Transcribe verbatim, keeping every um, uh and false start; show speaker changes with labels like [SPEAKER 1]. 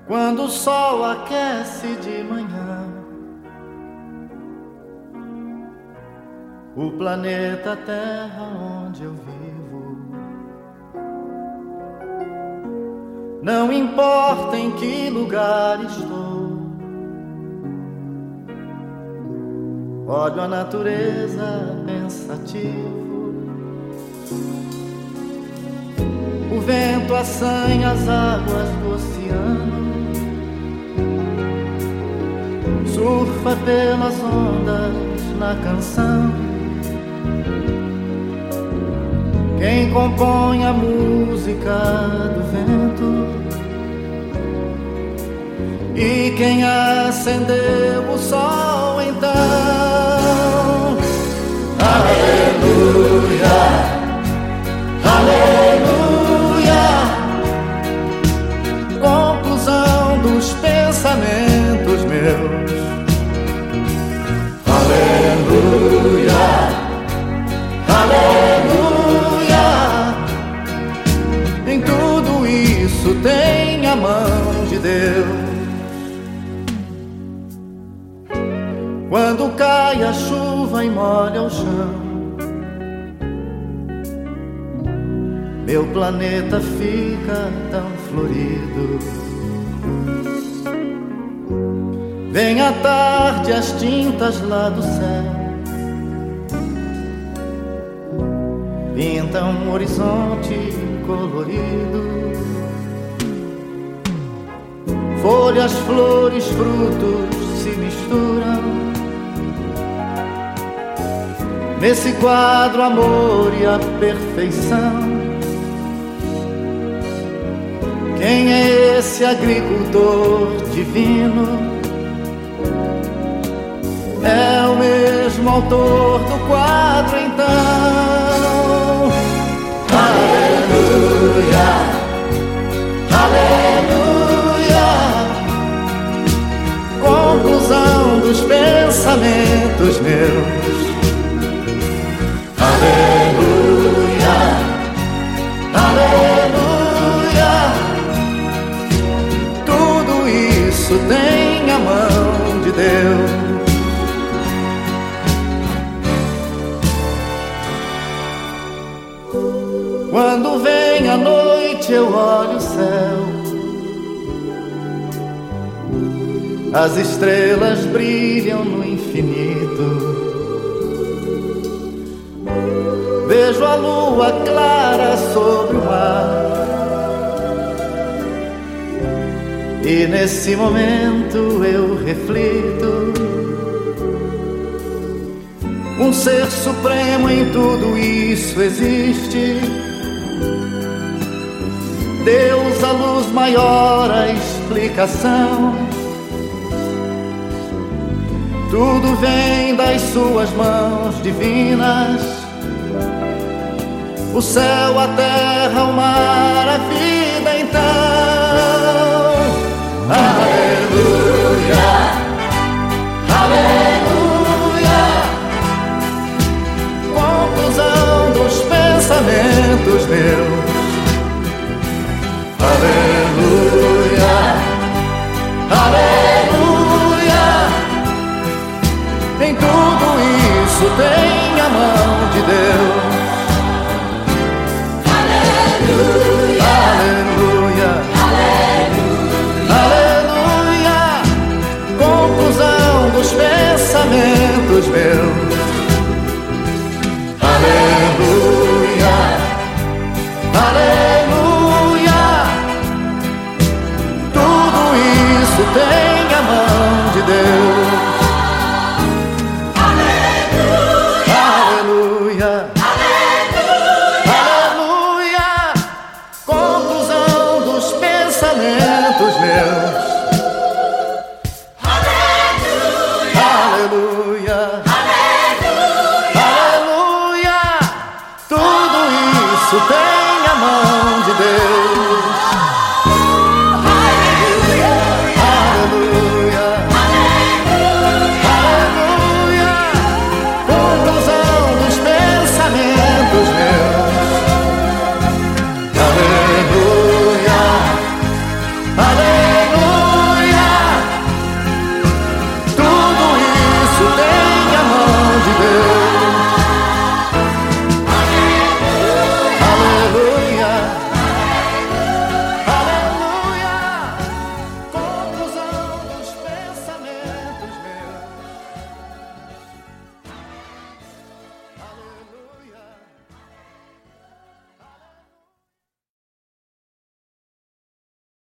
[SPEAKER 1] Quando o sol aquece de manhã, o planeta Terra onde eu vivo, não importa em que lugar estou, olho a natureza pensativo. O vento assanha as águas do oceano, surfa pelas ondas na canção. Quem compõe a música do vento e quem acendeu o sol então? Aleluia, aleluia. Conclusão dos pensamentos meus. Aleluia, aleluia. Em tudo isso tem a mão de Deus. Quando cai a chuva e molha o chão, meu planeta fica tão florido. Vem à tarde as tintas lá do céu, pintam um horizonte colorido. Folhas, flores, frutos se misturam nesse quadro, amor e a perfeição. Quem é esse agricultor divino? É o mesmo autor do quadro então. Aleluia, aleluia. Conclusão dos pensamentos meus. Aleluia, aleluia. Tudo isso tem a mão de Deus. Quando vem a noite eu olho o céu, as estrelas brilham no infinito. Vejo a lua clara sobre o mar, e nesse momento eu reflito. Um ser supremo em tudo isso existe. Deus, a luz maior, a explicação. Tudo vem das suas mãos divinas. O céu, a terra, o mar, a vida então. Aleluia, aleluia. Conclusão dos pensamentos meus. Aleluia, aleluia. Em tudo isso tem a mão de Deus. Aleluia, aleluia, aleluia. Conclusão dos pensamentos meus. Aleluia, aleluia. Tudo isso tem